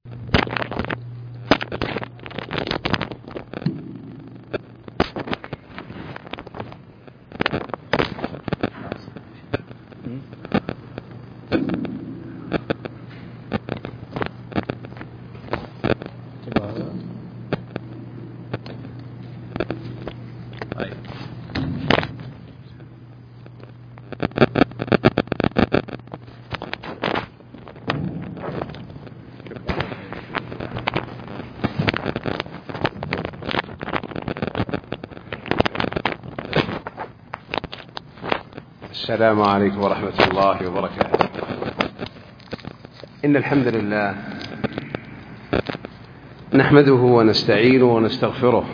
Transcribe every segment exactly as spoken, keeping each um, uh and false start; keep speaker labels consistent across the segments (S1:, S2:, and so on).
S1: السلام عليكم ورحمة الله وبركاته. إن الحمد لله نحمده ونستعينه ونستغفره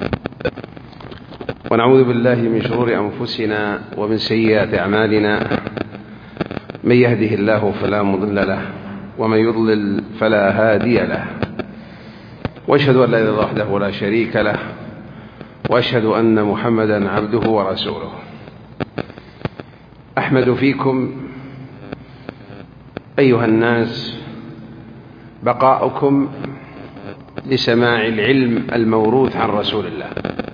S1: ونعوذ بالله من شرور أنفسنا ومن سيئات أعمالنا، من يهده الله فلا مضل له ومن يضلل فلا هادي له، وأشهد أن لا إله إلا الله وحده لا شريك له، وأشهد أن محمدا عبده ورسوله. أحمد فيكم أيها الناس بقاؤكم لسماع العلم الموروث عن رسول الله،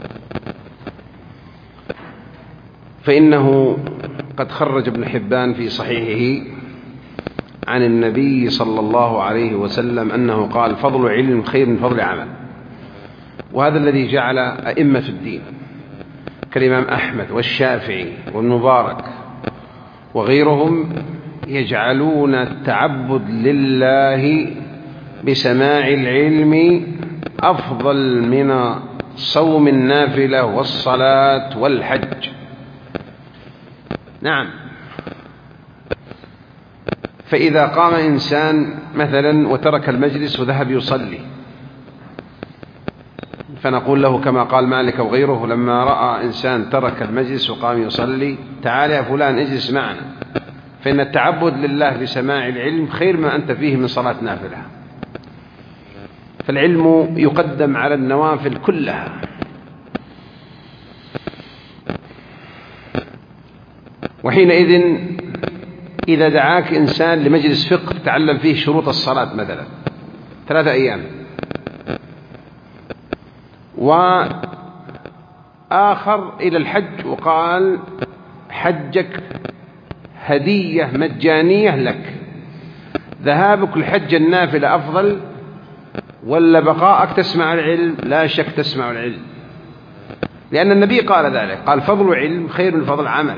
S1: فإنه قد خرج ابن حبان في صحيحه عن النبي صلى الله عليه وسلم أنه قال: فضل علم خير من فضل عمل. وهذا الذي جعل أئمة الدين كالإمام أحمد والشافعي والمبارك وغيرهم يجعلون التعبد لله بسماع العلم أفضل من صوم النافلة والصلاة والحج. نعم، فإذا قام إنسان مثلا وترك المجلس وذهب يصلي، فنقول له كما قال مالك وغيره لما رأى إنسان ترك المجلس وقام يصلي: تعال يا فلان اجلس معنا، فإن التعبد لله بسماع العلم خير ما أنت فيه من صلاة نافلة. فالعلم يقدم على النوافل كلها. وحينئذ إذا دعاك إنسان لمجلس فقه تتعلم فيه شروط الصلاة مثلا ثلاثة أيام، وآخر إلى الحج وقال: حجك هدية مجانية لك، ذهابك الحج النافلة أفضل ولا بقاءك تسمع العلم؟ لا شك تسمع العلم، لأن النبي قال ذلك، قال: فضل علم خير من فضل عمل.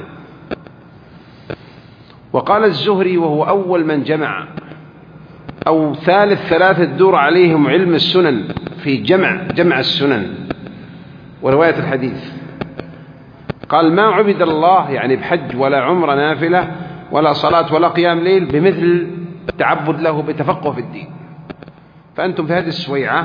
S1: وقال الزهري وهو أول من جمع أو ثالث ثلاثة دور عليهم علم السنن في جمع جمع السنن ورواية الحديث، قال: ما عبد الله يعني بحج ولا عمر نافلة ولا صلاة ولا قيام ليل بمثل التعبد له بتفقه في الدين. فأنتم في هذه السويعة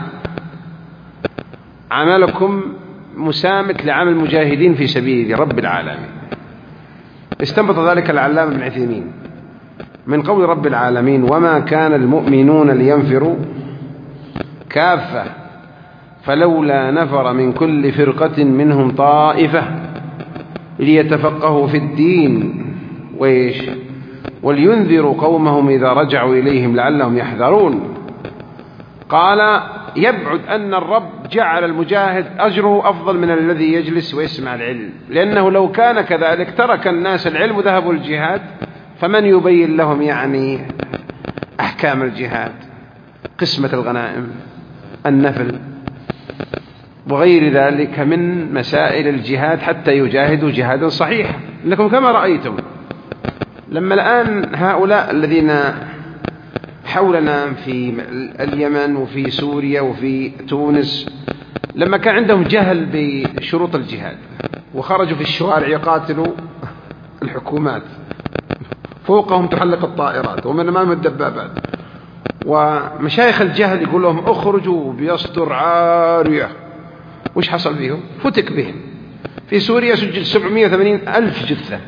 S1: عملكم مسامت لعمل المجاهدين في سبيل رب العالمين. استنبط ذلك العلامة ابن عثيمين من قول رب العالمين: وما كان المؤمنون لينفروا كافة فلولا نفر من كل فرقة منهم طائفة ليتفقهوا في الدين وإيش ولينذروا قومهم إذا رجعوا إليهم لعلهم يحذرون. قال: يبعد أن الرب جعل المجاهد أجره أفضل من الذي يجلس ويسمع العلم، لأنه لو كان كذلك ترك الناس العلم وذهبوا الجهاد، فمن يبين لهم يعني أحكام الجهاد، قسمة الغنائم، النفل وغير ذلك من مسائل الجهاد حتى يجاهدوا جهادا صحيحا. إنكم كما رأيتم لما الآن هؤلاء الذين حولنا في اليمن وفي سوريا وفي تونس لما كان عندهم جهل بشروط الجهاد وخرجوا في الشوارع يقاتلوا الحكومات، فوقهم تحلق الطائرات ومن أمام الدبابات، ومشايخ الجهل يقول لهم اخرجوا بيصدر عارية، وش حصل بهم؟ فتك بهم. في سوريا سجل سبعمائة وثمانين ألف جثة،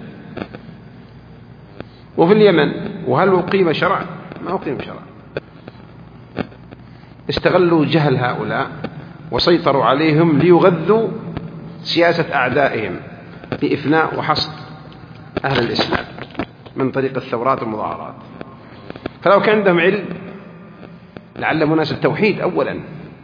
S1: وفي اليمن وهل أقيم شرع؟ ما أقيم شرع. استغلوا جهل هؤلاء وسيطروا عليهم ليغذوا سياسة أعدائهم بإفناء وحصد أهل الإسلام من طريق الثورات والمظاهرات. فلو كان عندهم علم لعلموا الناس التوحيد أولا،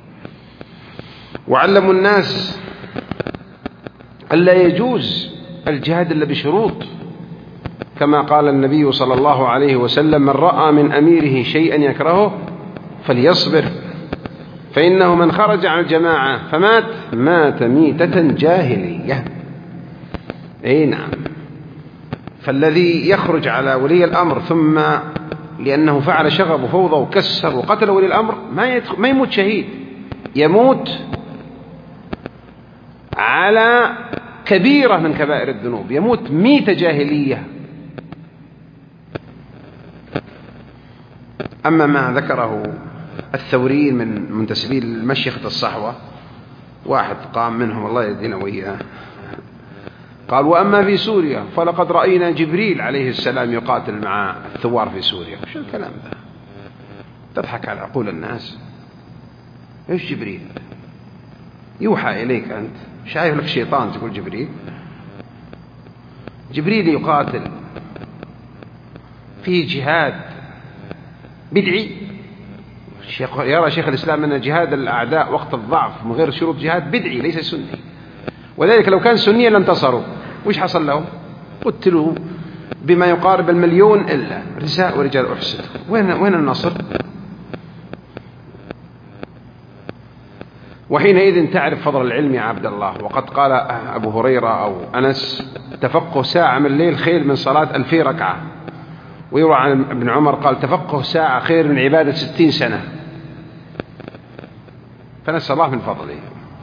S1: وعلموا الناس ألا يجوز الجهاد إلا بشروط، كما قال النبي صلى الله عليه وسلم: من رأى من أميره شيئا يكرهه فليصبر، فإنه من خرج عن الجماعة فمات مات ميتة جاهلية. أي نعم. فالذي يخرج على ولي الأمر ثم لأنه فعل شغب وفوضى وكسر وقتل ولي الأمر ما, ما يموت شهيد، يموت على كبيرة من كبائر الذنوب، يموت ميتة جاهلية. أما ما ذكره الثوري من منتسبين مشيخة الصحوة، واحد قام منهم الله يدينا وإياه قال: وأما في سوريا فلقد رأينا جبريل عليه السلام يقاتل مع الثوار في سوريا. وش الكلام ذا؟ تضحك على عقول الناس. إيش جبريل؟ يوحى إليك أنت، شايف لك شيطان تقول جبريل؟ جبريل يقاتل في جهاد بدعي. يرى شيخ الإسلام أن جهاد الأعداء وقت الضعف من غير شروط جهاد بدعي ليس سني، وذلك لو كان سنيا لانتصروا. وش حصل لهم؟ قتلوا بما يقارب المليون إلا نساء ورجال أحسن. وين وين النصر؟ وحينئذ تعرف فضل العلم يا عبد الله. وقد قال أبو هريرة أو أنس: تفقه ساعة من الليل خير من صلاة ألفي ركعة. ويروى عن ابن عمر قال: تفقه ساعة خير من عبادة ستين سنة. فنسأل الله من فضله.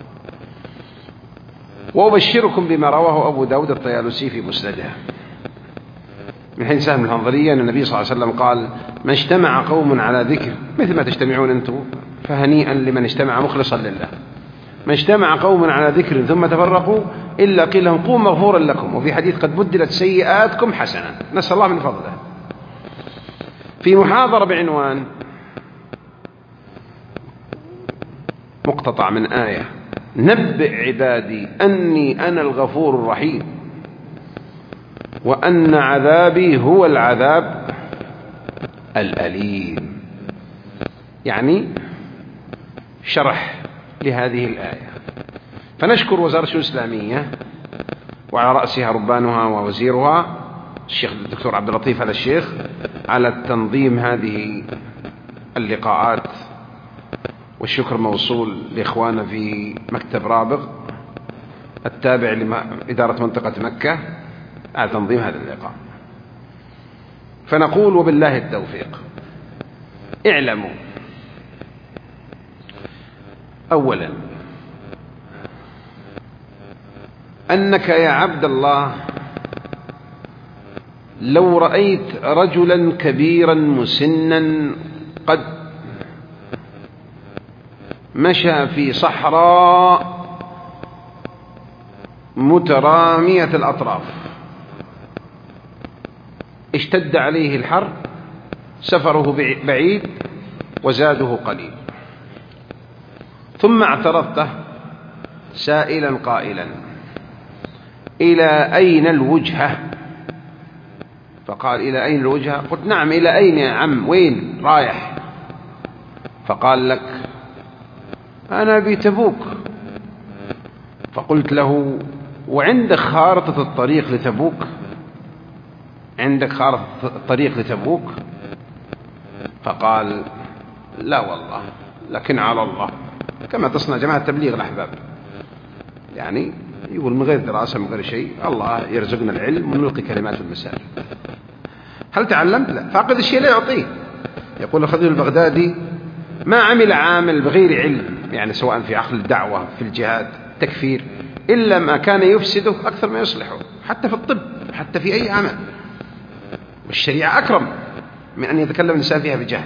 S1: وأبشركم بما رواه أبو داود الطيالسي في مسنده من حديث سهل الحنظلية أن النبي صلى الله عليه وسلم قال: ما اجتمع قوم على ذكر مثل ما تجتمعون أنتم فهنيئا لمن اجتمع مخلصا لله. ما اجتمع قوم على ذكر ثم تفرقوا إلا قيل لهم قوموا مغفورا لكم. وفي حديث: قد بدلت سيئاتكم حسنا. نسأل الله من فضله. في محاضرة بعنوان مقتطع من آية: نبئ عبادي أني أنا الغفور الرحيم وأن عذابي هو العذاب الأليم. يعني شرح لهذه الآية. فنشكر وزارة الشؤون الإسلامية وعلى رأسها ربانها ووزيرها الشيخ الدكتور عبد اللطيف هذا الشيخ على تنظيم هذه اللقاءات، والشكر موصول لإخواننا في مكتب رابغ التابع لإدارة منطقة مكة على تنظيم هذا اللقاء. فنقول: وبالله التوفيق. اعلموا أولا أنك يا عبد الله لو رأيت رجلا كبيرا مسنا قد مشى في صحراء مترامية الأطراف، اشتد عليه الحر، سفره بعيد وزاده قليل، ثم اعترضته سائلا قائلا: إلى أين الوجهة؟ فقال: إلى أين الوجهة؟ قلت: نعم، إلى أين يا عم؟ وين رايح؟ فقال لك: أنا بتبوك. فقلت له: وعندك خارطة الطريق لتبوك؟ عندك خارطة الطريق لتبوك؟ فقال: لا والله، لكن على الله، كما تصنع جماعة تبليغ الأحباب، يعني يقول من غير دراسة من غير شيء، الله يرزقنا العلم ونلقي كلمات في المسائل. هل تعلمت؟ لا. فاقد الشيء لا يعطيه. يقول الخطيب البغدادي: ما عمل عامل بغير علم، يعني سواء في عقل الدعوة في الجهاد تكفير، إلا ما كان يفسده أكثر ما يصلحه، حتى في الطب، حتى في أي عمل. والشريعة أكرم من أن يتكلم الإنسان فيها بجهل.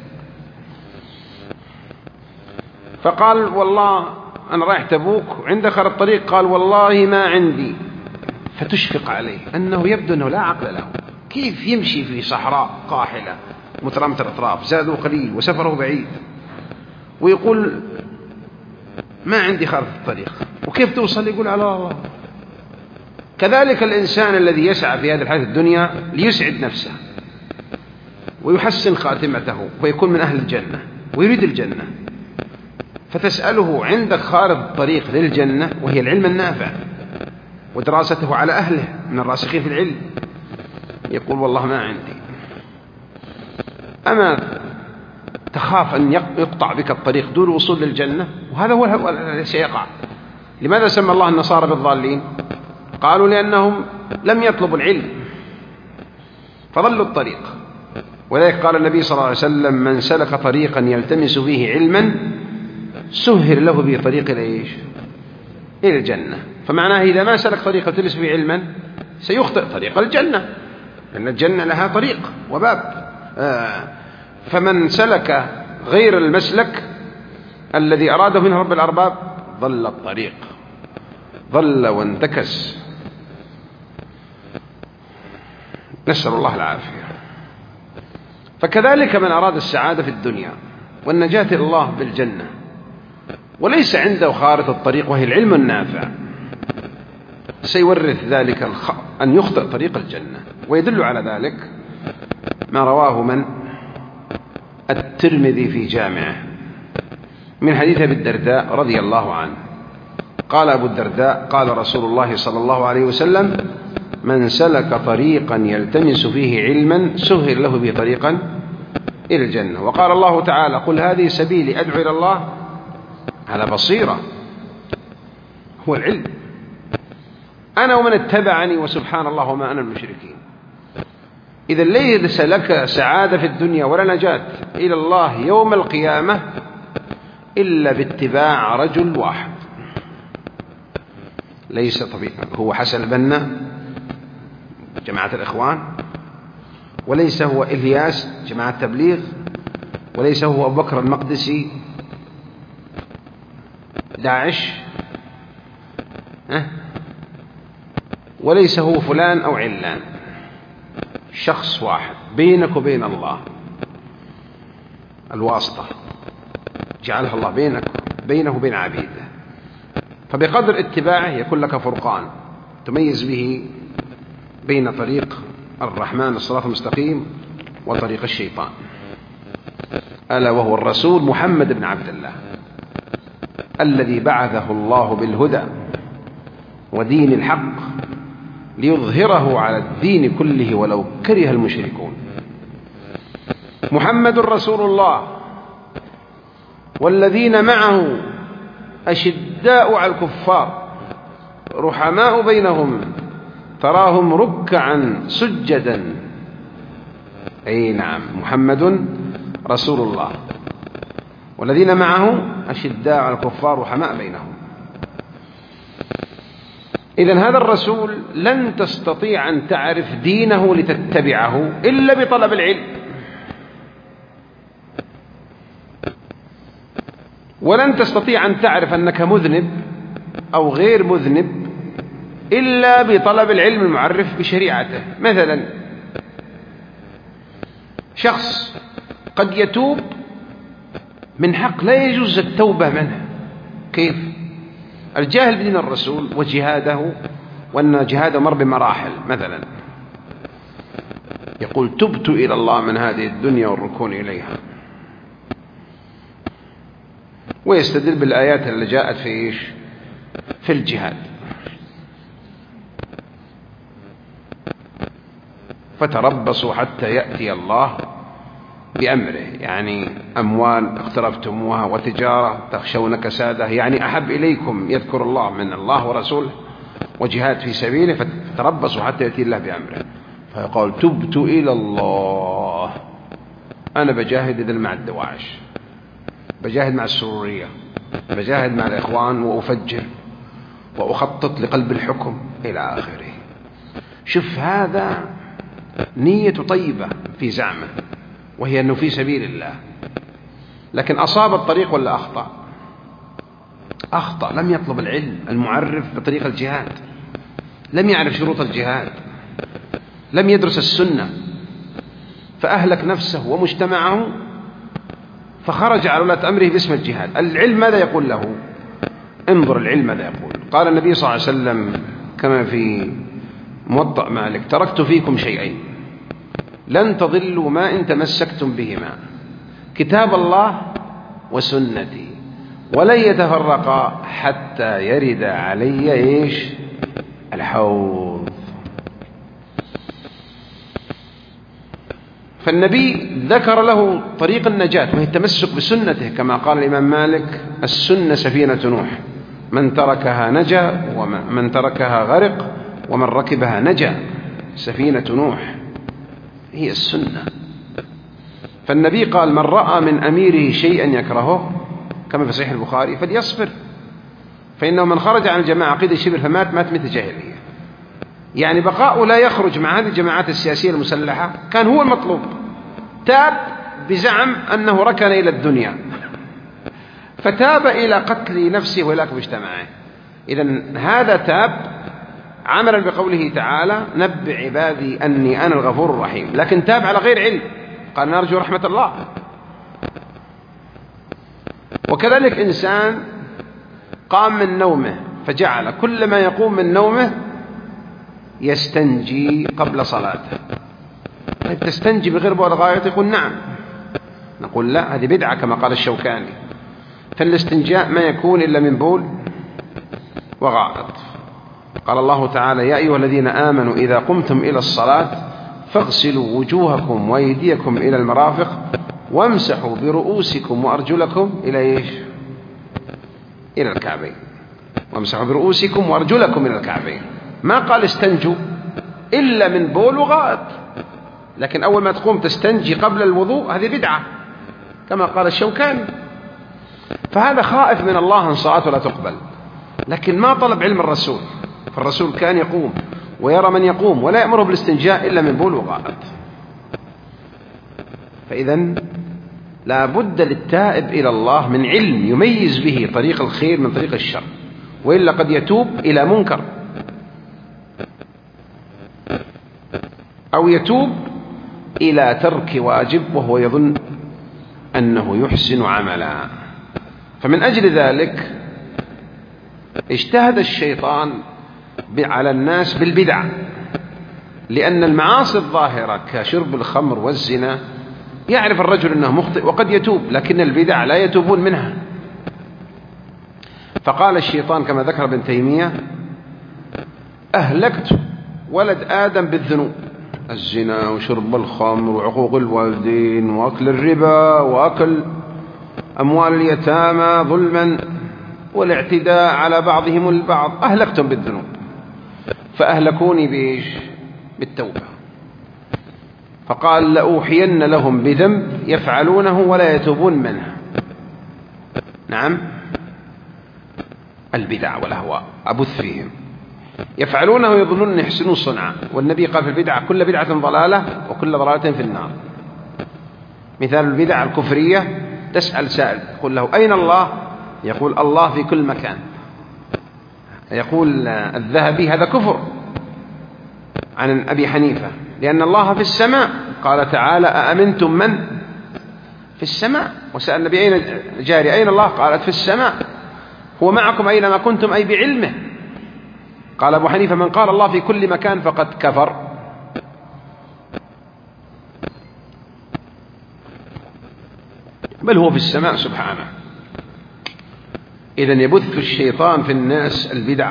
S1: فقال: والله أنا رايح تبوك وعند خر الطريق. قال: والله ما عندي. فتشفق عليه أنه يبدو أنه لا عقل له، كيف يمشي في صحراء قاحلة مترامة الأطراف، زاده قليل وسفره بعيد، ويقول ما عندي خارطة الطريق، وكيف توصل؟ يقول على الله. كذلك الإنسان الذي يسعى في هذه الحياة الدنيا ليسعد نفسه ويحسن خاتمته ويكون من أهل الجنة، ويريد الجنة، فتسأله عندك خارطة طريق للجنة وهي العلم النافع ودراسته على أهله من الراسخين في العلم، يقول والله ما عندي. أما تخاف أن يقطع بك الطريق دون الوصول للجنة، وهذا هو الذي سيقع. لماذا سمى الله النصارى بالضالين؟ قالوا لأنهم لم يطلبوا العلم فضلوا الطريق. ولذلك قال النبي صلى الله عليه وسلم: من سلك طريقا يلتمس فيه علما سهل له به طريق إلى إلى الجنة. فمعناه إذا ما سلك طريقا يلتمس فيه علما سيخطئ طريق الجنة، لأن الجنة لها طريق وباب. آه فمن سلك غير المسلك الذي أراده منه رب الأرباب ضل الطريق، ضل وانتكس، نسأل الله العافية. فكذلك من أراد السعادة في الدنيا والنجاة إلى الله بالجنة وليس عنده خارطة الطريق وهي العلم النافع، سيورث ذلك الخ... أن يخطئ طريق الجنة. ويدل على ذلك ما رواه من الترمذي في جامعه من حديث أبي الدرداء رضي الله عنه قال أبو الدرداء: قال رسول الله صلى الله عليه وسلم: من سلك طريقا يلتمس فيه علما سهل له به طريقا إلى الجنة. وقال الله تعالى: قل هذه سبيلي أدعو إلى الله على بصيرة، هو العلم، أنا ومن اتبعني وسبحان الله وما أنا المشركين. إذا ليس لك سعادة في الدنيا ولا نجاة إلى الله يوم القيامة إلا باتباع رجل واحد، ليس طبيعي هو حسن البنا جماعة الإخوان، وليس هو إلياس جماعة التبليغ، وليس هو أبو بكر المقدسي داعش، وليس هو فلان أو علان، شخص واحد بينك وبين الله، الواسطة جعلها الله بينك بينه وبين عبيده. فبقدر اتباعه يكون لك فرقان تميز به بين طريق الرحمن الصراط المستقيم وطريق الشيطان، ألا وهو الرسول محمد بن عبد الله الذي بعثه الله بالهدى ودين الحق ليظهره على الدين كله ولو كره المشركون. محمد رسول الله والذين معه أشداء على الكفار رحماء بينهم تراهم ركعا سجدا. أي نعم، محمد رسول الله والذين معه أشداء على الكفار رحماء بينهم. إذن هذا الرسول لن تستطيع أن تعرف دينه لتتبعه إلا بطلب العلم، ولن تستطيع أن تعرف أنك مذنب أو غير مذنب إلا بطلب العلم المعرف بشريعته. مثلا شخص قد يتوب من حق لا يجوز التوبة منه، كيف؟ الجاهل بدين الرسول وجهاده، وأن جهاده مر بمراحل، مثلا يقول تبت إلى الله من هذه الدنيا والركون إليها، ويستدل بالآيات اللي جاءت في إيش؟ في الجهاد. فتربصوا حتى يأتي الله بأمره، يعني أموال اقترفتموها وتجارة تخشون كسادة، يعني أحب إليكم يذكر الله من الله ورسوله وجهاد في سبيله، فتربصوا حتى يأتي الله بأمره. فيقول تبت إلى الله، أنا بجاهد إذن مع الدواعش، بجاهد مع السرورية، بجاهد مع الإخوان، وأفجر وأخطط لقلب الحكم إلى آخره. شوف، هذا نية طيبة في زعمه، وهي أنه في سبيل الله، لكن أصاب الطريق ولا أخطأ؟ أخطأ، لم يطلب العلم المعرف بطريق الجهاد، لم يعرف شروط الجهاد، لم يدرس السنة، فأهلك نفسه ومجتمعه، فخرج على ولاة أمره باسم الجهاد. العلم ماذا يقول له؟ انظر العلم ماذا يقول. قال النبي صلى الله عليه وسلم كما في موطأ مالك: تركت فيكم شيئين لن تضلوا ما إن تمسكتم بهما، كتاب الله وسنتي ولن يتفرقا حتى يرد علي إيش؟ الحوض. فالنبي ذكر له طريق النجاة وهي التمسك بسنته، كما قال الإمام مالك: السنة سفينة نوح، من تركها نجا ومن تركها غرق ومن ركبها نجا. سفينة نوح هي السنة. فالنبي قال: من رأى من أميره شيئا يكرهه كما في صحيح البخاري فليصبر، فإنه من خرج عن الجماعة عقيدة شبر فمات مات مثل جاهلية. يعني بقاؤه لا يخرج مع هذه الجماعات السياسية المسلحة كان هو المطلوب. تاب بزعم أنه ركن إلى الدنيا فتاب إلى قتل نفسه وإلاك مجتمعه. إذن هذا تاب عملا بقوله تعالى: نبئ عبادي أني أنا الغفور الرحيم، لكن تاب على غير علم، قال: نرجو رحمة الله. وكذلك إنسان قام من نومه فجعل كل ما يقوم من نومه يستنجي قبل صلاته. طيب تستنجي بغير بول غائط؟ يقول نعم. نقول لا، هذه بدعة كما قال الشوكاني. فالاستنجاء ما يكون إلا من بول وغائط. قال الله تعالى: يا أيها الذين آمنوا إذا قمتم إلى الصلاة فاغسلوا وجوهكم وأيديكم إلى المرافق وامسحوا برؤوسكم وأرجلكم إلى إيش؟ إلى الكعبين. وامسحوا برؤوسكم وأرجلكم إلى الكعبين. ما قال استنجوا إلا من بول وغائط، لكن أول ما تقوم تستنجي قبل الوضوء هذه بدعة كما قال الشوكاني. فهذا خائف من الله أن صلاته لا تقبل، لكن ما طلب علم الرسول. فالرسول كان يقوم ويرى من يقوم ولا يأمره بالاستنجاء إلا من بول وغائط. فإذن لا بد للتائب إلى الله من علم يميز به طريق الخير من طريق الشر، وإلا قد يتوب إلى منكر أو يتوب إلى ترك واجب وهو يظن أنه يحسن عملا. فمن أجل ذلك اجتهد الشيطان على الناس بالبدع، لأن المعاصي الظاهرة كشرب الخمر والزنا يعرف الرجل أنه مخطئ وقد يتوب، لكن البدع لا يتوبون منها. فقال الشيطان كما ذكر ابن تيمية: أهلكت ولد آدم بالذنوب، الزنا وشرب الخمر وعقوق الوالدين وأكل الربا وأكل أموال اليتامى ظلما والاعتداء على بعضهم البعض، أهلكتم بالذنوب. فأهلكوني بإيش؟ بالتوبة. فقال: لأوحين لهم بذنب يفعلونه ولا يتوبون منه. نعم، البدع والأهواء أبث فيهم، يفعلونه يظنون أن يحسنون صنعا. والنبي قال في البدعة: كل بدعة ضلالة وكل ضلالة في النار. مثال البدع الكفرية: تسأل سائل تقول له: أين الله؟ يقول: الله في كل مكان. يقول الذهبي: هذا كفر عن أبي حنيفة، لأن الله في السماء، قال تعالى: أأمنتم من في السماء. وسأل النبي: أين جاري؟ أين الله؟ قالت: في السماء. هو معكم أينما كنتم، أي بعلمه. قال أبو حنيفة: من قال الله في كل مكان فقد كفر. بل هو في السماء سبحانه. إذن يبث الشيطان في الناس البدع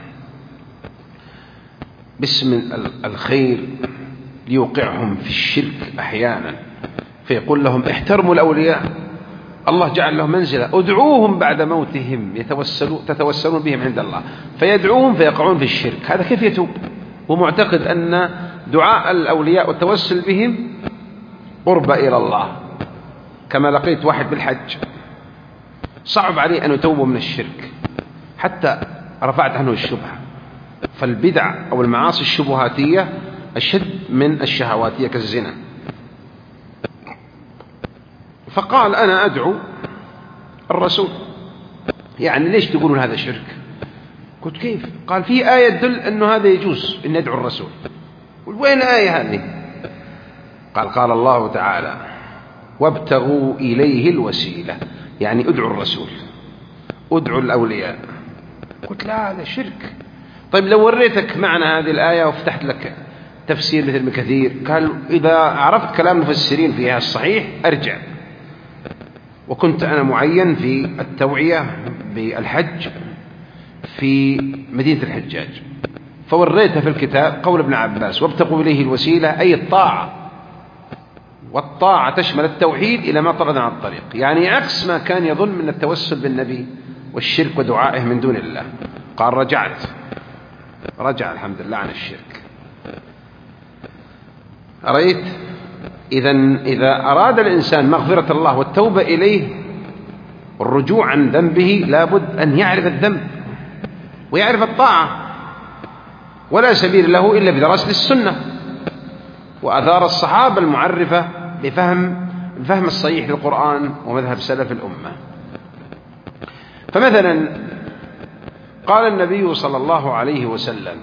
S1: باسم الخير ليوقعهم في الشرك أحيانا، فيقول لهم: احترموا الأولياء، الله جعل لهم منزلة، ادعوهم بعد موتهم يتوسلوا تتوسلون بهم عند الله، فيدعوهم فيقعون في الشرك. هذا كيف يتوب؟ ومعتقد أن دعاء الأولياء والتوسل بهم قرب إلى الله. كما لقيت واحد بالحج صعب عليه أن يتوب من الشرك حتى رفعت عنه الشبهة. فالبدع أو المعاصي الشبهاتية أشد من الشهواتية كالزنا. فقال: أنا أدعو الرسول. يعني ليش تقولون هذا شرك؟ قلت: كيف؟ قال: في آية تدل أنه هذا يجوز أن ندعو الرسول. قلت: وين آية هذه؟ قال: قال الله تعالى: وابتغوا إليه الوسيلة، يعني ادعوا الرسول، ادعوا الأولياء. قلت: لا، هذا شرك. طيب لو وريتك معنى هذه الآية وفتحت لك تفسير مثل ابن كثير، قال: إذا عرفت كلام المفسرين فيها الصحيح أرجع. وكنت أنا معين في التوعية بالحج في مدينة الحجاج، فوريته في الكتاب قول ابن عباس: وابتغوا إليه الوسيلة، أي الطاعة، والطاعة تشمل التوحيد إلى ما طرد عن الطريق، يعني عكس ما كان يظن من التوسل بالنبي والشرك ودعائه من دون الله. قال: رجعت رجع الحمد لله عن الشرك. أرأيت؟ إذن إذا أراد الإنسان مغفرة الله والتوبة إليه والرجوع عن ذنبه لابد أن يعرف الذنب ويعرف الطاعة، ولا سبيل له إلا بدراسة السنة وآثار الصحابة المعرفة بفهم الفهم الصحيح للقرآن ومذهب سلف الأمة. فمثلا قال النبي صلى الله عليه وسلم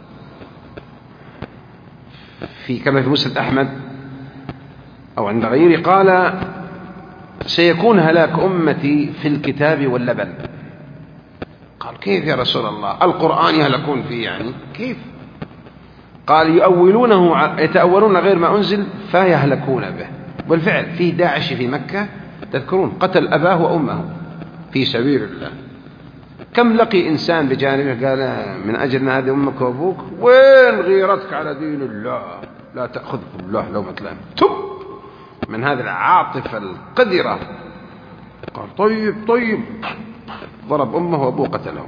S1: في كما في مسند أحمد أو عند غيره، قال: سيكون هلاك أمتي في الكتاب واللبن. قال: كيف يا رسول الله؟ القرآن يهلكون فيه يعني كيف؟ قال: يؤولونه يتأولون غير ما أنزل فيهلكون به. بالفعل فيه داعش في مكة تذكرون قتل أباه وأمه في سبيل الله، كم لقي إنسان بجانبه قال: من أجل أن هذه أمك وأبوك، وين غيرتك على دين الله؟ لا تأخذ الله لومة لائم، تب من هذه العاطفة القذرة. قال: طيب طيب، ضرب أمه وأبوه قتلهم.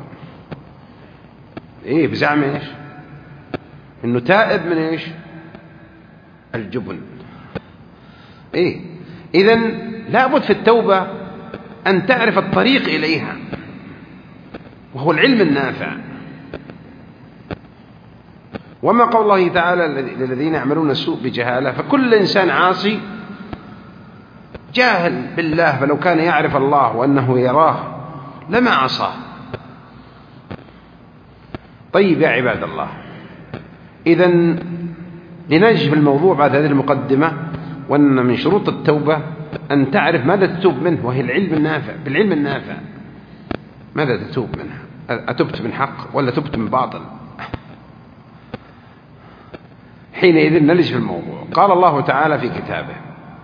S1: إيه بزعم إيش؟ إنه تائب من إيش؟ الجبن. إيه إذن لابد في التوبة أن تعرف الطريق إليها، وهو العلم النافع. وما قول الله تعالى: للذين يعملون السوء بجهالة، فكل إنسان عاصي جاهل بالله، فلو كان يعرف الله وأنه يراه لما عصاه. طيب يا عباد الله، إذن لنجي في الموضوع بعد هذه المقدمة، وأن من شروط التوبة أن تعرف ماذا تتوب منه، وهي العلم النافع. بالعلم النافع ماذا تتوب منه؟ أتبت من حق ولا تبت من باطل؟ حينئذ نلج في الموضوع. قال الله تعالى في كتابه: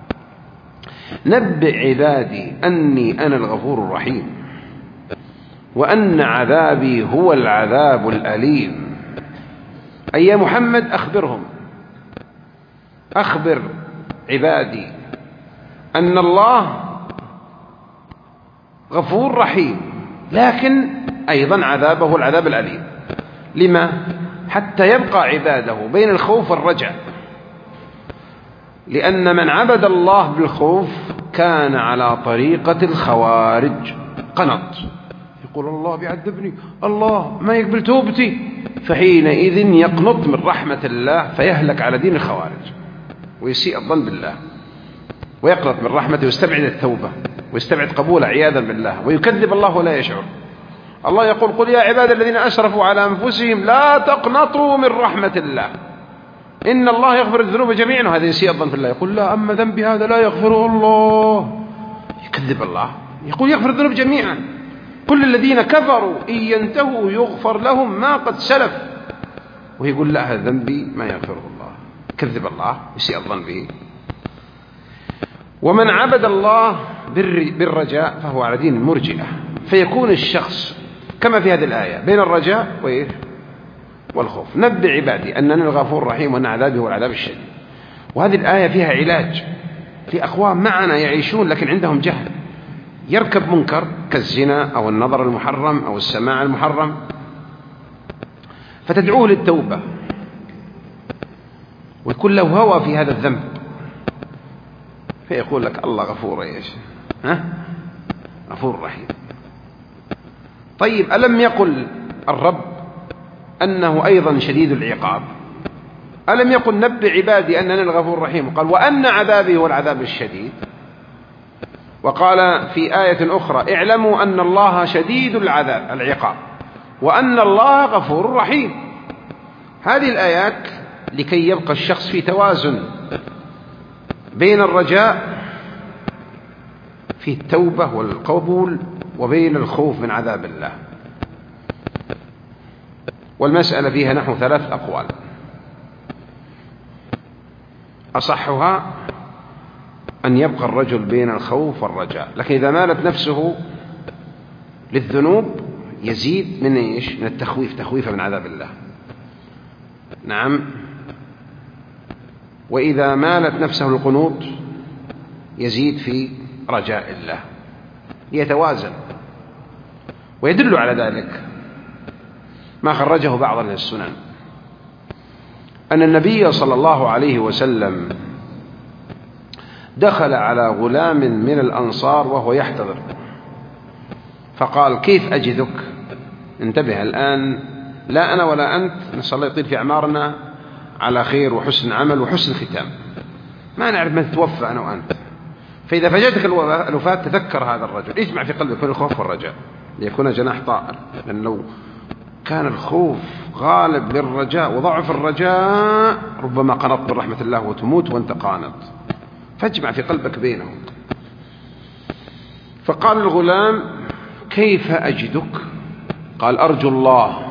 S1: نبئ عبادي أني أنا الغفور الرحيم وأن عذابي هو العذاب الأليم. أي يا محمد أخبرهم، أخبر عبادي أن الله غفور رحيم، لكن أيضا عذابه العذاب الأليم. لما؟ حتى يبقى عباده بين الخوف والرجاء، لأن من عبد الله بالخوف كان على طريقة الخوارج، قنط، يقول: الله بيعذبني، الله ما يقبل توبتي، فحينئذ يقنط من رحمة الله فيهلك على دين الخوارج ويسيء الظن بالله، ويقنط من رحمته ويستبعد التوبة ويستبعد قبولها عياذا بالله، ويكذب الله ولا يشعر. الله يقول: قل يا عباد الذين أسرفوا على أنفسهم لا تقنطوا من رحمة الله إن الله يغفر الذنوب جميعا، وهذا يسيء الظن في الله، يقول: لا، أما ذنبي هذا لا يغفره الله، يكذب الله، يقول يغفر الذنوب جميعا. كل الذين كفروا إن ينتهوا يغفر لهم ما قد سلف، ويقول: لا، هذا ذنبي ما يغفره الله، كذب الله، يسيء الظن به. ومن عبد الله بالرجاء فهو على دين المرجئة، فيكون الشخص كما في هذه الآية بين الرجاء والخوف. نبئ عبادي أنني الغفور الرحيم وأن عذابي هو العذاب الشديد. وهذه الآية فيها علاج في أقوام معنا يعيشون لكن عندهم جهل، يركب منكر كالزنا أو النظر المحرم أو السماع المحرم، فتدعوه للتوبة ويكون له هوى في هذا الذنب، فيقول لك: الله غفور ايش؟ ها؟ غفور رحيم. طيب، ألم يقل الرب أنه أيضا شديد العقاب؟ ألم يقل: نبئ عبادي أنني الغفور الرحيم؟ قال: وأن عذابي هو العذاب الشديد. وقال في آية أخرى: اعلموا أن الله شديد العذاب العقاب وأن الله غفور رحيم. هذه الآيات لكي يبقى الشخص في توازن بين الرجاء في التوبة والقبول وبين الخوف من عذاب الله. والمسألة فيها نحو ثلاث أقوال، أصحها أن يبقى الرجل بين الخوف والرجاء. لكن إذا مالت نفسه للذنوب يزيد من إيش؟ من التخويف، تخويفا من عذاب الله. نعم. وإذا مالت نفسه للقنوط يزيد في رجاء الله، يتوازن. ويدل على ذلك ما خرجه بعض أهل السنن أن النبي صلى الله عليه وسلم دخل على غلام من الأنصار وهو يحتضر، فقال: كيف أجدك؟ انتبه الآن، لا أنا ولا أنت، نسأل الله يطيل في أعمارنا على خير وحسن عمل وحسن ختام، ما نعرف من تتوفى أنا وأنت. فإذا فجأتك الوفاة تذكر هذا الرجل، اجمع في قلبك بين الخوف والرجاء ليكون جناح طائر. لأن لو كان الخوف غالب للرجاء وضعف الرجاء ربما قنطت من رحمة الله وتموت وأنت قانط، فاجمع في قلبك بينهم. فقال الغلام: كيف أجدك؟ قال: أرجو الله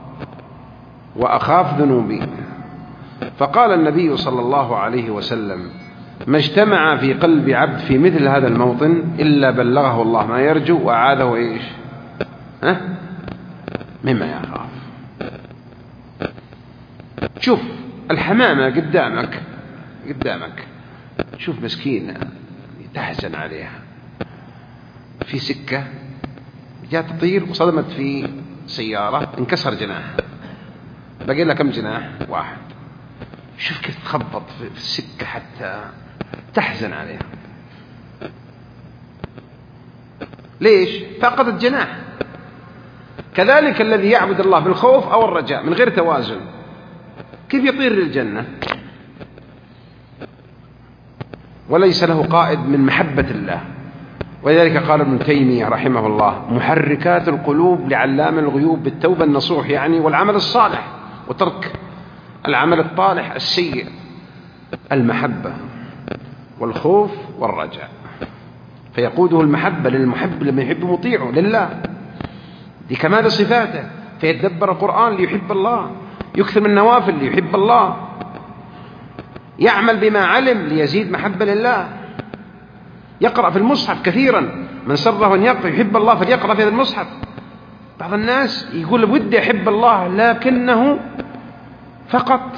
S1: وأخاف ذنوبي. فقال النبي صلى الله عليه وسلم: ما اجتمع في قلب عبد في مثل هذا الموطن إلا بلغه الله ما يرجو وأعاذه إيش؟ ها؟ مما يخاف. شوف الحمامة قدامك قدامك شوف مسكينة تحزن عليها في سكة، جاءت تطير وصدمت في سيارة انكسر جناح، بقي لها كم جناح؟ واحد. شوف كيف تخبط في السكة حتى تحزن عليها. ليش؟ فقدت جناح. كذلك الذي يعبد الله بالخوف أو الرجاء من غير توازن كيف يطير للجنة وليس له قائد من محبة الله؟ ولذلك قال ابن تيمية رحمه الله: محركات القلوب لعلام الغيوب بالتوبة النصوح، يعني والعمل الصالح وترك العمل الطالح السيء، المحبة والخوف والرجاء. فيقوده المحبة للمحب، لما يحب مطيعه لله لكمال صفاته، فيتدبر القرآن ليحب الله، يكثر من النوافل ليحب الله، يعمل بما علم ليزيد محبة لله، يقرأ في المصحف كثيرا. من سره أن يقرأ يحب الله فليقرأ في هذا المصحف. بعض الناس يقول ودي يحب الله لكنه فقط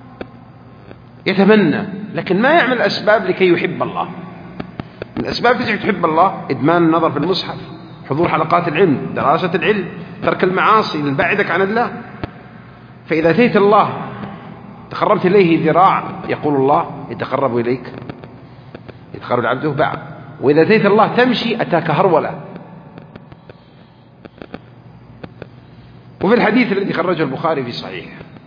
S1: يتمنى، لكن ما يعمل أسباب لكي يحب الله. من الأسباب تجعل تحب الله إدمان النظر في المصحف، حضور حلقات العلم، دراسة العلم، ترك المعاصي اللي تبعدك عن الله. فإذا أتيت الله تقربت إليه ذراع، يقول الله: يتقرب إليك يتقرب عبده بعد. وإذا أتيت الله تمشي أتاك هرولة. وفي الحديث الذي خرجه البخاري في صحيح: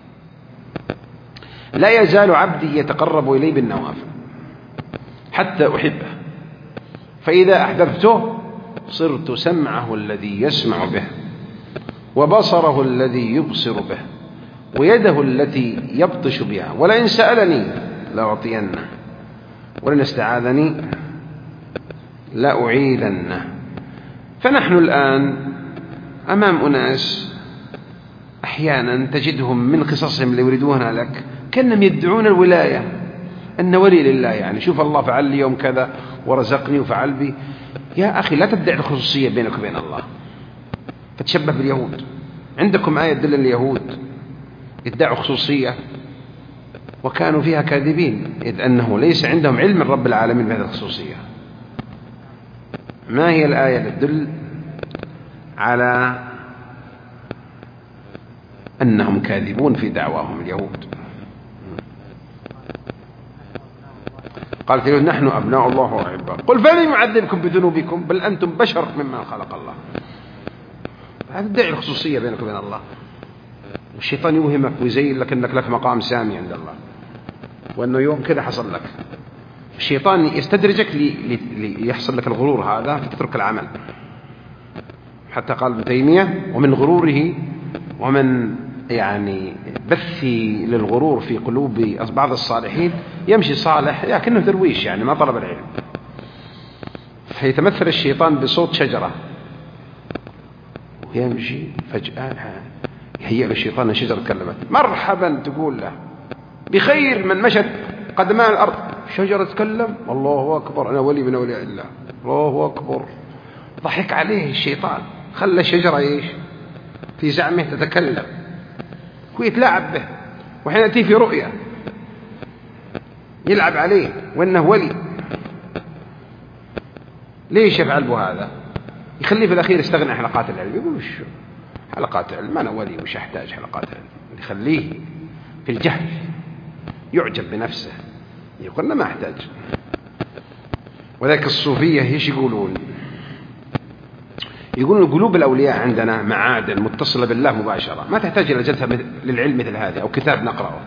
S1: لا يزال عبدي يتقرب إلي بالنوافل حتى أحبه، فإذا أحببته صرت سمعه الذي يسمع به، وبصره الذي يبصر به، ويده التي يبطش بها، ولئن سألني لأعطينه، ولئن استعاذني لأعيذنه. فنحن الآن أمام أناس أحيانا تجدهم من قصصهم اللي يريدونها لك كأنهم يدعون الولاية، أن ولي لله، يعني شوف الله فعل لي يوم كذا ورزقني وفعل بي. يا أخي لا تدعي الخصوصية بينك وبين الله، فتشبه باليهود. عندكم آية تدل اليهود يدعوا خصوصية وكانوا فيها كاذبين، إذ أنه ليس عندهم علم من رب العالمين بهذه الخصوصية. ما هي الآية التي تدل على أنهم كاذبون في دعواهم اليهود؟ قالت اليهود: نحن أبناء الله وأحباؤه، قل فلم يعذبكم بذنوبكم بل أنتم بشر ممن خلق الله. هذا تدعي الخصوصية بينك وبين الله، والشيطان يوهمك ويزين لك أنك لك مقام سامي عند الله، وأنه يوم كذا حصل لك. الشيطان يستدرجك ليحصل لك الغرور هذا فتترك العمل. حتى قال ابن تيمية: ومن غروره ومن يعني بثي للغرور في قلوب بعض الصالحين يمشي صالح لكنه درويش، يعني ما طلب العلم، فيتمثل الشيطان بصوت شجرة ويمشي فجأة يهيئ الشيطان الشجرة تكلمت، مرحبا تقول له بخير من مشت قدمان الأرض، شجرة تكلم، الله أكبر أنا ولي من أولياء الله، الله أكبر. ضحك عليه الشيطان، خلى الشجرة إيش في زعمه تتكلم ويتلاعب به، وحين يأتي في رؤيا يلعب عليه وأنه ولي. ليش يفعل به هذا؟ يخليه في الأخير يستغنى عن حلقات العلم، يقول وش حلقات علم، أنا ولي وش أحتاج حلقات علم. يخليه في الجهل، يعجب بنفسه، يقول أنا ما أحتاج. وذلك الصوفية ايش يقولون؟ يقولون قلوب الأولياء عندنا معادن متصلة بالله مباشرة، ما تحتاج إلى جلسة للعلم مثل هذه أو كتاب نقرأه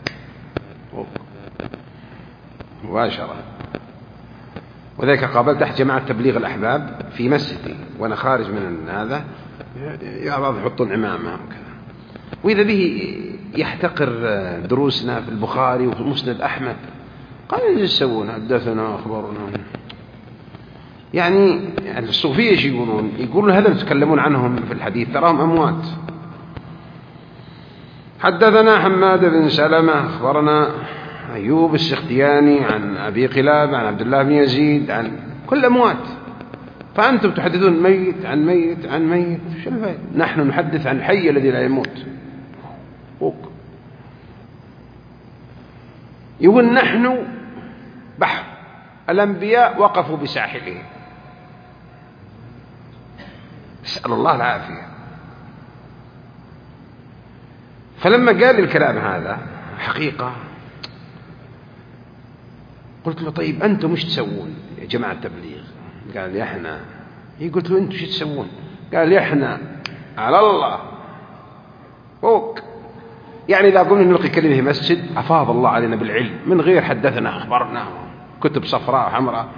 S1: مباشرة. وذلك قابلت أحد جماعة تبليغ الأحباب في مسجدي وأنا خارج من هذا، يا بعض يحطون عمامة وكذا، وإذا به يحتقر دروسنا في البخاري وفي مسند أحمد. قال ايش يسوون؟ حدثنا أخبرنا. يعني الصوفية ايش يقولون؟ يقولون هذا يتكلمون عنهم في الحديث تراهم أموات. حدثنا حماد بن سلمة أخبرنا أيوب السختياني عن أبي قلاب عن عبد الله بن يزيد عن كل أموات، فأنتم تحدثون ميت عن ميت عن ميت، شو الفائدة؟ نحن نحدث عن الحي الذي لا يموت. يقول نحن بحر، الأنبياء وقفوا بساحله، اسأل الله العافية. فلما قال الكلام هذا حقيقة قلت له طيب أنتم مش تسوون يا جماعة التبليغ؟ قال لي احنا. قلت له أنتم شو تسوون؟ قال لي احنا على الله فوق. يعني إذا قلنا نلقي كلمة في مسجد أفاض الله علينا بالعلم من غير حدثنا أخبرنا كتب صفراء وحمراء.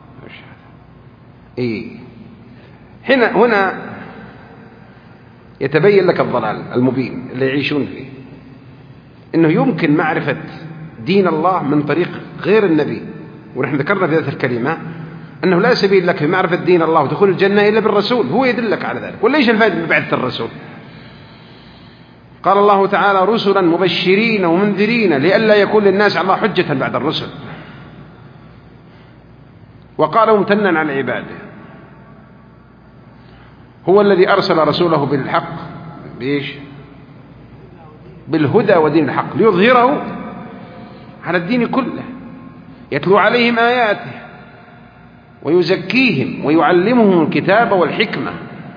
S1: إيه هنا هنا يتبين لك الضلال المبين اللي يعيشون فيه، إنه يمكن معرفة دين الله من طريق غير النبي. ونحن ذكرنا في هذه الكلمة أنه لا سبيل لك في معرفة دين الله ودخول الجنة إلا بالرسول، هو يدلك على ذلك. وليش الفائدة من بعثة الرسول؟ قال الله تعالى رسلا مبشرين ومنذرين لئلا يكون للناس على الله حجة بعد الرسل. وقال ممتنا على عباده، هو الذي أرسل رسوله بالحق بإيش؟ بالهدى ودين الحق ليظهره على الدين كله، يتلو عليهم آياته ويزكيهم ويعلمهم الكتاب والحكمة.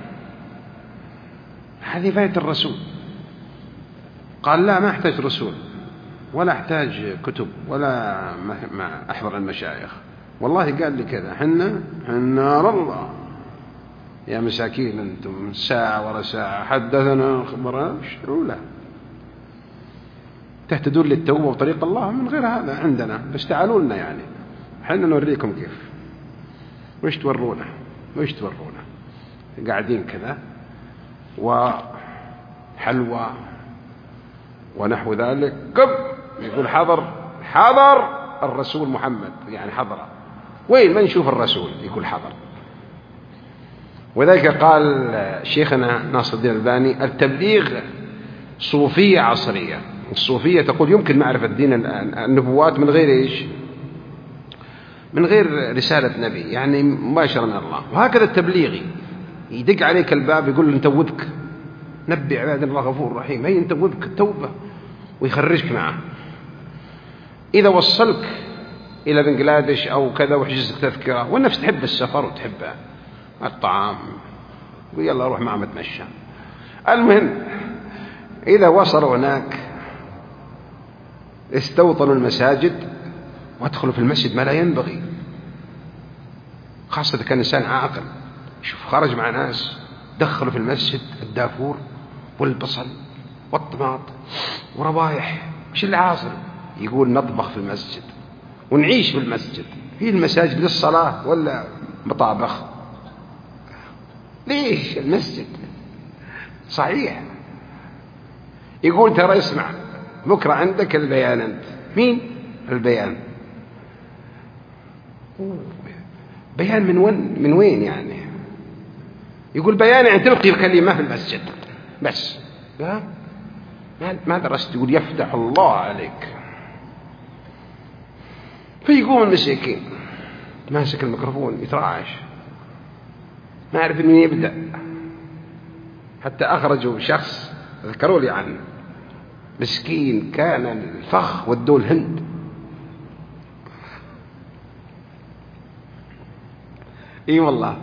S1: هذه فائدة الرسول. قال لا ما احتاج رسول ولا احتاج كتب ولا ما أحضر المشايخ، والله قال لي كذا، حنا حنا الله يا مساكين أنتم ساعة ورا ساعة حدثنا خبرنا لا تهتدون للتوبة وطريق الله من غير هذا عندنا، بس تعالوا لنا يعني حنا نوريكم كيف. وش تورونا وش تورونا قاعدين كذا وحلوى ونحو ذلك. قب يقول حضر حضر الرسول محمد، يعني حضر وين ما نشوف الرسول يقول حضر. وذلك قال شيخنا ناصر الدين الألباني التبليغ صوفية عصرية. الصوفية تقول يمكن معرفة دين النبوات من غير إيش؟ من غير رسالة نبي، يعني مباشرة من الله. وهكذا التبليغي يدق عليك الباب يقول نتوبك نبي عباد الله غفور رحيم، هي نتوبك التوبة ويخرجك معه. إذا وصلك إلى بنغلاديش أو كذا وحجزك تذكرة والنفس تحب السفر وتحب الطعام ويلا روح معه متمشى. المهم إذا وصلوا هناك استوطنوا المساجد وادخلوا في المسجد ما لا ينبغي، خاصة إذا كان إنسان عاقل. شوف خرج مع ناس دخلوا في المسجد الدافور والبصل والطماط وربايح، وش اللي عاصل؟ يقول نطبخ في المسجد ونعيش في المسجد. هي المساجد للصلاة ولا مطابخ؟ ليش المسجد صحيح. يقول ترى اسمع بكرة عندك البيان. أنت مين البيان؟ بيان من وين من وين يعني؟ يقول بيان يعني تلقي الكلمة في المسجد بس. ما درست؟ يقول يفتح الله عليك فيقوم المساكين ماسك الميكروفون يترعش، ما يعرف من يبدأ. حتى أخرجوا شخص ذكروا لي عنه مسكين كان الفخ ودوه الهند، اي والله.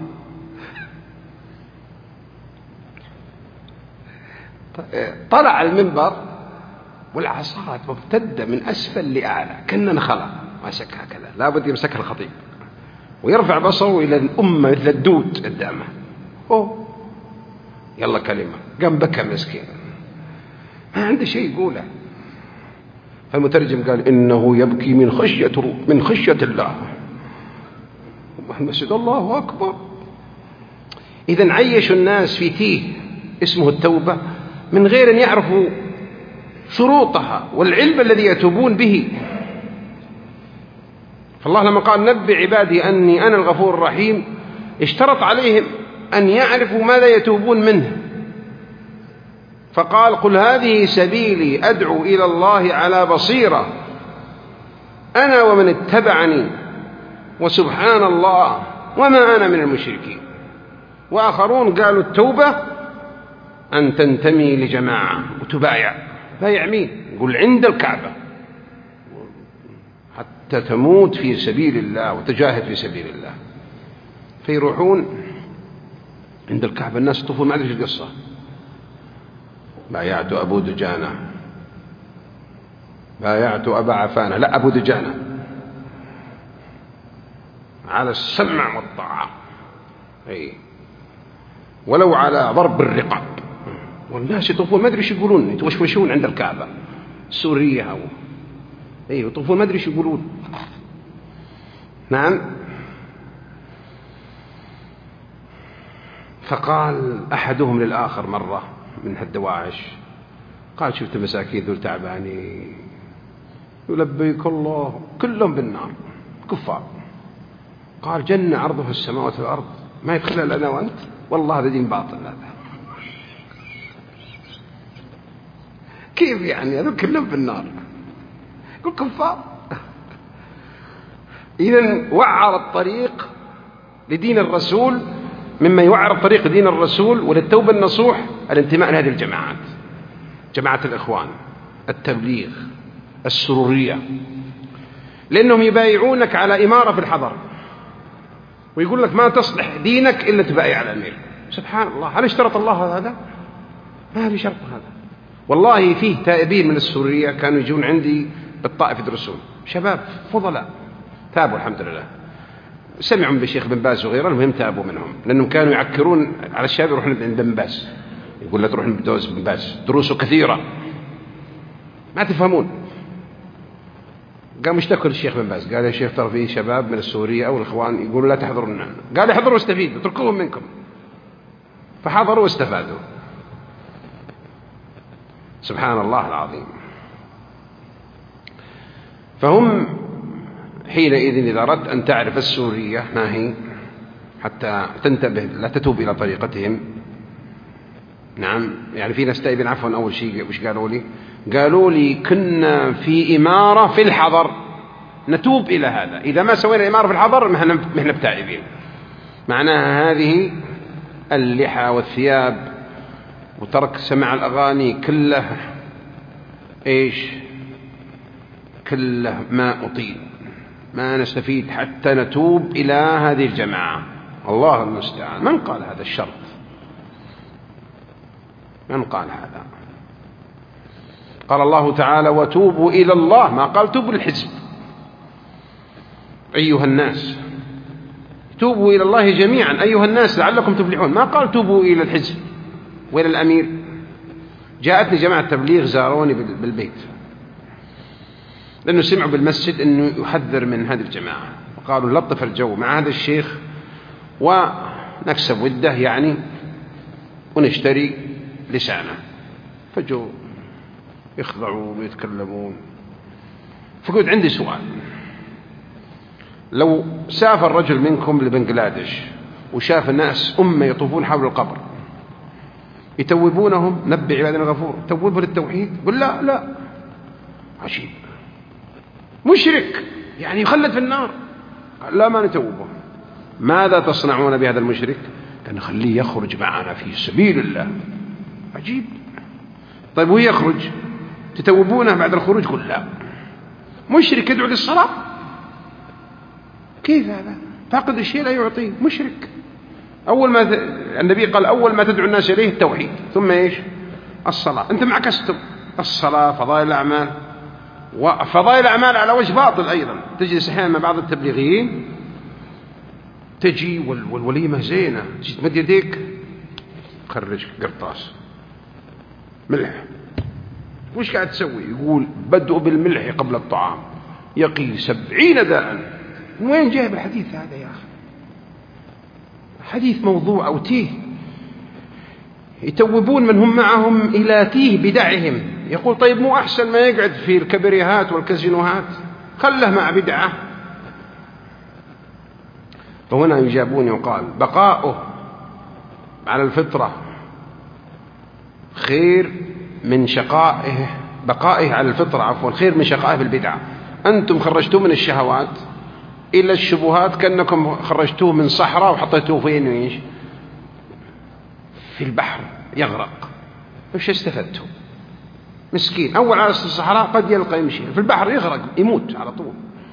S1: طلع المنبر والعصات ممتدة من أسفل لأعلى كأننا نخلة، ماسكها كذا، لابد يمسكها الخطيب ويرفع بصره إلى الأمة مثل الدود قدامه. أوه يلا كلمة، قام بكى مسكين ما عنده شيء يقوله. فالمترجم قال إنه يبكي من خشية من خشية الله. مسجد الله أكبر. إذن عيشوا الناس في تيه اسمه التوبة من غير أن يعرفوا شروطها والعلم الذي يتوبون به. فالله لما قال نبئ عبادي أني أنا الغفور الرحيم اشترط عليهم أن يعرفوا ماذا يتوبون منه، فقال قل هذه سبيلي أدعو إلى الله على بصيرة أنا ومن اتبعني وسبحان الله وما أنا من المشركين. وآخرون قالوا التوبة أن تنتمي لجماعة وتبايع. بايع مين؟ يقول عند الكعبة حتى تموت في سبيل الله وتجاهد في سبيل الله. فيروحون عند الكعبة الناس يطوفون، ما أدري ايش القصة. بايعت أبو دجانة، بايعت أبا عفانة، لا أبو دجانة، على السمع والطاعة، أي ولو على ضرب الرقاب. والناس يطوفون ما أدري ايش يقولون، يتوشوشون عند الكعبة السورية أو أي يطوفون ما أدري ايش يقولون. نعم. فقال أحدهم للآخر مرة من هالدواعش، قال شفت مساكين ذول تعبانين يلبيك الله كلهم بالنار كفار. قال جنة عرضها السماوات والأرض ما يدخلها لنا وأنت، والله هذا دين باطل. هذا كيف يعني؟ هذول كلهم بالنار يقول كفار. إذن وعر الطريق لدين الرسول، مما يوعر الطريق لدين الرسول وللتوبة النصوح الانتماء لهذه الجماعات، جماعة الإخوان، التبليغ، السرورية، لأنهم يبايعونك على إمارة في الحضر، ويقول لك ما تصلح دينك إلا تبايع على الأمير. سبحان الله، هل اشترط الله هذا؟ ما في شرط هذا. والله فيه تائبين من السورية كانوا يجون عندي بالطائف يدرسون، شباب فضلاء تابوا الحمد لله، سمعوا بالشيخ بن باز وغيره، المهم تابوا منهم، لأنهم كانوا يعكرون على الشباب يروحون عند بن باز، يقول لا تروح بدوز بن باز دروسه كثيرة ما تفهمون. قام اشتكوا للشيخ بن باز، قال يا شيخ ترى في شباب من السورية أو الإخوان يقولوا لا تحضرون معنا. قال احضروا واستفيدوا، اتركوهم منكم. فحضروا واستفادوا. سبحان الله العظيم. فهم حينئذ إذا أردت أن تعرف السورية ما هي حتى تنتبه لا تتوب إلى طريقتهم. نعم، يعني في ناس تائبين عفوا. أول شيء وش قالوا لي؟ قالوا لي كنا في إمارة في الحضر نتوب إلى هذا، إذا ما سوينا إمارة في الحضر ما احنا بتائبين. معناها هذه اللحى والثياب وترك سمع الأغاني كله إيش؟ كله ما أطيل، ما نستفيد حتى نتوب إلى هذه الجماعة. الله المستعان. من قال هذا الشرط؟ من قال هذا؟ قال الله تعالى وتوبوا إلى الله، ما قال توبوا للحزب. أيها الناس توبوا إلى الله جميعا أيها الناس لعلكم تفلحون، ما قال توبوا إلى الحزب وإلى الأمير. جاءتني جماعة تبليغ زاروني بالبيت لأنه سمعوا بالمسجد أنه يحذر من هذه الجماعة، وقالوا لطف الجو مع هذا الشيخ ونكسب وده يعني ونشتري لسانه. فجوا يخضعون ويتكلمون. فقلت عندي سؤال، لو سافر رجل منكم لبنغلاديش وشاف الناس أمة يطوفون حول القبر يتوبونهم نبئ عبادنا الغفور، توبوا للتوحيد؟ قل لا لا، عجيب، مشرك يعني يخلد في النار. قال لا ما نتوبه. ماذا تصنعون بهذا المشرك؟ كان نخليه يخرج معنا في سبيل الله. عجيب. طيب وهو يخرج تتوبونه بعد الخروج؟ قل لا. مشرك يدعو للصلاة؟ كيف هذا؟ فاقد الشيء لا يعطيه، مشرك. أول ما النبي قال أول ما تدعو الناس إليه التوحيد، ثم إيش؟ الصلاة. أنتم عكستم الصلاة فضائل الأعمال، وفضائل الأعمال على وجه باطل أيضا. تجلس أحيانا مع بعض التبليغيين تجي والوليمة زينة، تجي تمد يديك خرج قرطاس ملح. وش قاعد تسوي؟ يقول بدأوا بالملح قبل الطعام يقي سبعين داء. وين جايب الحديث هذا يا أخي؟ حديث موضوع أو تيه. يتوبون من هم معهم إلى تيه بدعهم. يقول طيب مو أحسن ما يقعد في الكبريهات والكازينوهات؟ خله مع بدعة. فهنا يجابون يقال بقاؤه على الفطرة خير من شقائه، بقائه على الفطرة عفوا خير من شقائه بالبدعة. أنتم خرجتوه من الشهوات إلى الشبهات كأنكم خرجتوه من صحراء وحطيتوه فين ويش؟ في البحر يغرق. وش استفدتوا؟ مسكين أول على الصحراء قد يلقى يمشي، في البحر يغرق يموت على طول.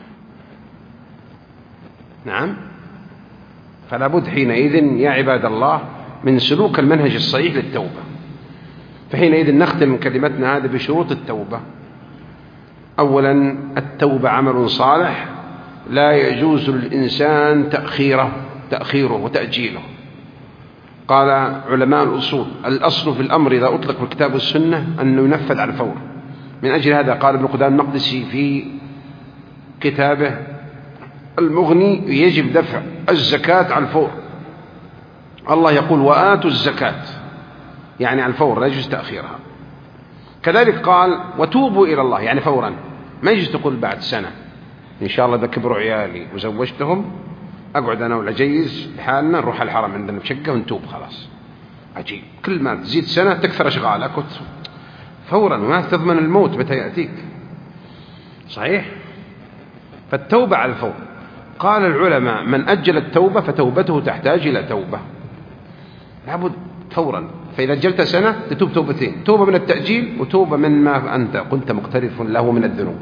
S1: نعم. فلا بد حينئذ يا عباد الله من سلوك المنهج الصحيح للتوبة. فحينئذ نختم كلمتنا هذه بشروط التوبة. أولا التوبة عمل صالح لا يجوز للإنسان تأخيره تأخيره وتأجيله. قال علماء الأصول الأصل في الأمر إذا أطلق في الكتاب والسنة أنه ينفذ على الفور. من أجل هذا قال ابن قدامة المقدسي في كتابه المغني يجب دفع الزكاة على الفور. الله يقول وآتوا الزكاة، يعني على الفور لا يجوز تأخيرها. كذلك قال وتوبوا إلى الله، يعني فورا، ما يجوز تقول بعد سنة إن شاء الله إذا كبروا عيالي وزوجتهم أقعد أنا والعجيز لحالنا نروح الحرم عندنا بشقة ونتوب خلاص. عجيب. كل ما تزيد سنة تكثر أشغالك فورا، وما تضمن الموت متى يأتيك. صحيح. فالتوبة على الفور. قال العلماء من أجل التوبة فتوبته تحتاج إلى توبة، لابد فورا. فإذا أجلت سنة تتوب توبتين، توبة من التأجيل وتوبة من ما أنت كنت مقترف له من الذنوب.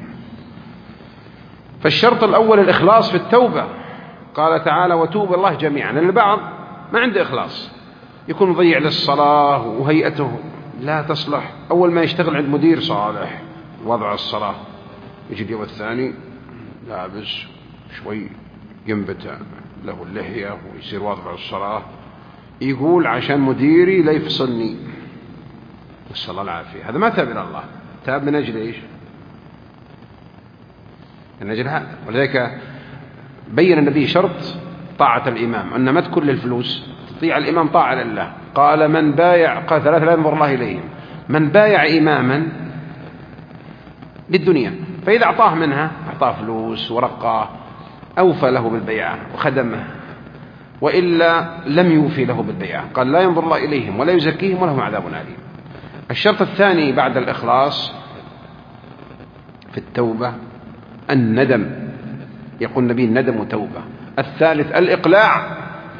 S1: فالشرط الأول الإخلاص في التوبة. قال تعالى وتوب الله جميعا. البعض ما عنده إخلاص، يكون مضيع للصلاة وهيئته لا تصلح. أول ما يشتغل عند مدير صالح وضع الصلاة، يجي اليوم الثاني لابس شوي ينبت له اللحية ويصير واضع الصلاة، يقول عشان مديري لا يفصلني. نسأل الله العافية. هذا ما تاب إلى الله، تاب من أجل إيش؟ من أجل هذا. ولذلك بين النبي شرط طاعة الإمام، أن ما تكون للفلوس، تطيع الإمام طاعة لله. قال من بايع، قال ثلاثة لا ينظر الله إليهم، من بايع إماما للدنيا فإذا أعطاه منها، أعطاه فلوس ورقاه، أوفى له بالبيعة وخدمه، وإلا لم يوفي له بالبيعة. قال لا ينظر الله إليهم ولا يزكيهم ولهم عذاب أليم. الشرط الثاني بعد الإخلاص في التوبة الندم. يقول النبي الندم توبة. الثالث الإقلاع،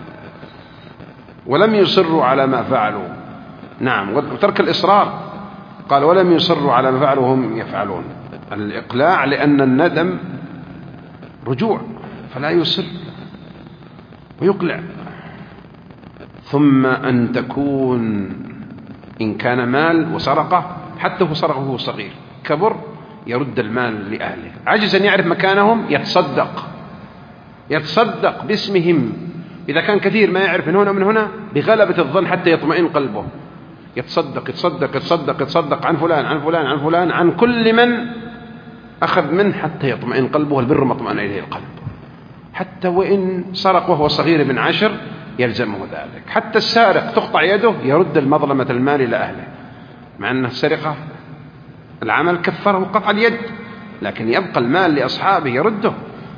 S1: ولم يصروا على ما فعلوا. نعم. وترك الإصرار. قال ولم يصروا على ما فعلوا هم يفعلون. الإقلاع لأن الندم رجوع، فلا يصر ويقلع. ثم أن تكون إن كان مال وسرقة، حتى هو سرقه وهو صغير، كبر يرد المال لأهله. عجز أن يعرف مكانهم يتصدق، يتصدق باسمهم. إذا كان كثير ما يعرف من هنا ومن هنا بغلبة الظن حتى يطمئن قلبه، يتصدق يتصدق يتصدق يتصدق عن فلان عن فلان عن فلان عن كل من أخذ منه حتى يطمئن قلبه. البر ما اطمئن إليه القلب. حتى وإن سرق وهو صغير من عشر يلزمه ذلك. حتى السارق تقطع يده يرد المظلمة المال إلى أهله، مع أن السرقة العمل كفره قطع اليد، لكن يبقى المال لأصحابه يرده.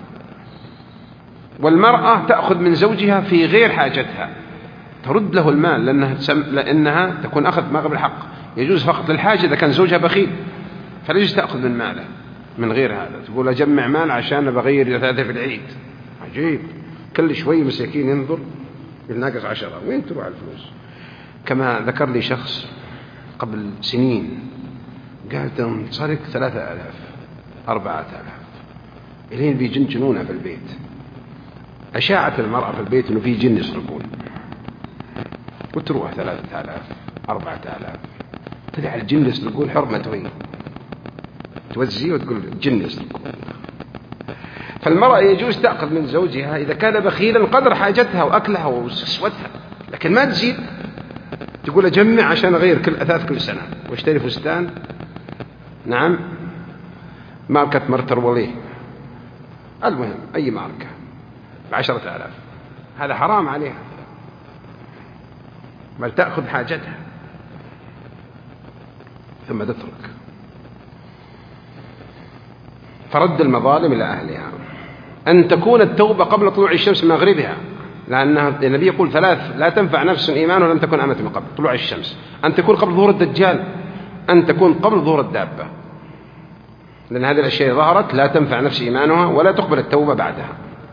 S1: والمرأة تأخذ من زوجها في غير حاجتها، ترد له المال لأنها, تسم... لأنها تكون أخذ ما قبل الحق. يجوز فقط للحاجة إذا كان زوجها بخيل، فلا يجوز تأخذ من ماله. من غير هذا. تقول أجمع مال عشان بغير ثلاثة في العيد، عجيب. كل شوي مساكين ينظر بالناقص عشرة، وين تروح الفلوس؟ كما ذكر لي شخص قبل سنين قال تنسرق ثلاثة آلاف أربعة آلاف، إلين بيجن جنونها في البيت. أشاعت المرأة في البيت إنه في جن يسرقون، وتروح ثلاثة آلاف أربعة آلاف، تدعي الجن يسرقون حرمة وين توزي وتقول الجن يسرقون. فالمرأة يجوز تأخذ من زوجها إذا كان بخيلا قدر حاجتها وأكلها وسوتها، لكن ما تزيد تقول أجمع عشان أغير كل أثاث كل سنة واشتري فستان، نعم، ماركة مرتر وليه، المهم أي ماركة بعشرة آلاف، هذا حرام عليها، بل تأخذ حاجتها ثم تترك. فرد المظالم إلى أهلها. أن تكون التوبة قبل طلوع الشمس من مغربها، لأن النبي يقول ثلاث لا تنفع نفس إيمان ولم تكن آمنت من قبل طلوع الشمس: أن تكون قبل ظهور الدجال، أن تكون قبل ظهور الدابة، لأن هذه الأشياء ظهرت لا تنفع نفس إيمانها ولا تقبل التوبة بعدها.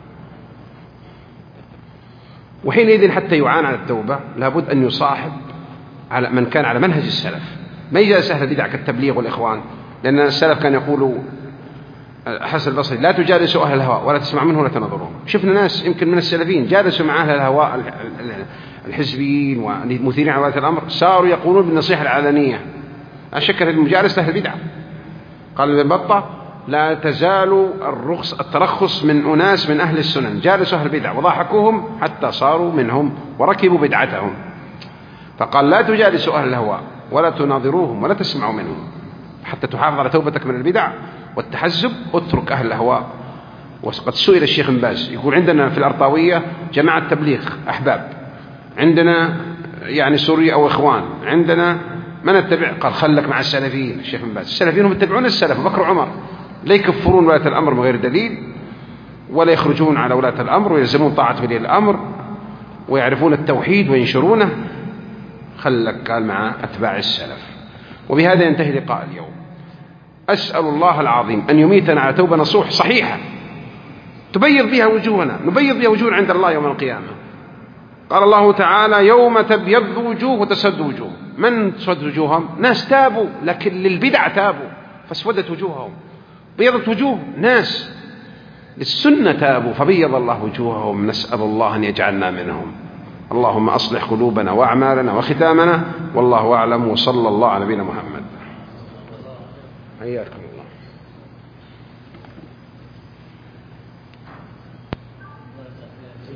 S1: وحينئذ حتى يعان على التوبة لابد أن يصاحب على من كان على منهج السلف، ما يجلس أهل البدع كالتبليغ والإخوان، لأن السلف كان يقولوا حسن البصري: لا تجالسوا أهل الهواء ولا تسمع منه ولا تنظرون. شفنا ناس يمكن من السلفين جالسوا مع أهل الهواء الحزبيين والمثيرين على ولاة الأمر، صاروا يقولون بالنصيحة العلنية. أشكل المجالس أهل البدع. قال ابن بطة: لا تزال الرخص الترخص من أناس من أهل السنن جالسوا أهل البدع وضاحكوهم حتى صاروا منهم وركبوا بدعتهم. فقال: لا تجالسوا أهل الهواء ولا تناظروهم ولا تسمعوا منهم حتى تحافظ على توبتك من البدع والتحزب، اترك أهل الهواء. وقد سئل الشيخ بن باز يقول: عندنا في الأرطاوية جماعة تبليغ أحباب، عندنا يعني سوري أو إخوان، عندنا من نتبع؟ قال: خلك مع السلفيين. الشيخ بن باز: السلفيين هم يتبعون السلف بكر وعمر، لا يكفرون ولاة الأمر من غير دليل، ولا يخرجون على ولاة الأمر ويلزمون طاعة ولي الأمر ويعرفون التوحيد وينشرونه. خلك قال مع أتباع السلف. وبهذا ينتهي لقاء اليوم. أسأل الله العظيم أن يميتنا على توبة نصوح صحيحة تبيض بها وجوهنا، نبيض بها وجوهنا عند الله يوم القيامة. قال الله تعالى: يوم تبيض وجوه وتسود وجوه. من تسود وجوههم؟ ناس تابوا لكن للبدع تابوا فاسودت وجوههم. بيضت وجوه ناس للسنة تابوا فبيض الله وجوههم. نسأل الله أن يجعلنا منهم. اللهم أصلح قلوبنا وأعمالنا وختامنا، والله أعلم، وصلى الله على نبينا محمد. حياكم الله.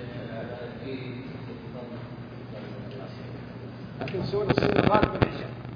S1: لكن سؤال السنة غالبا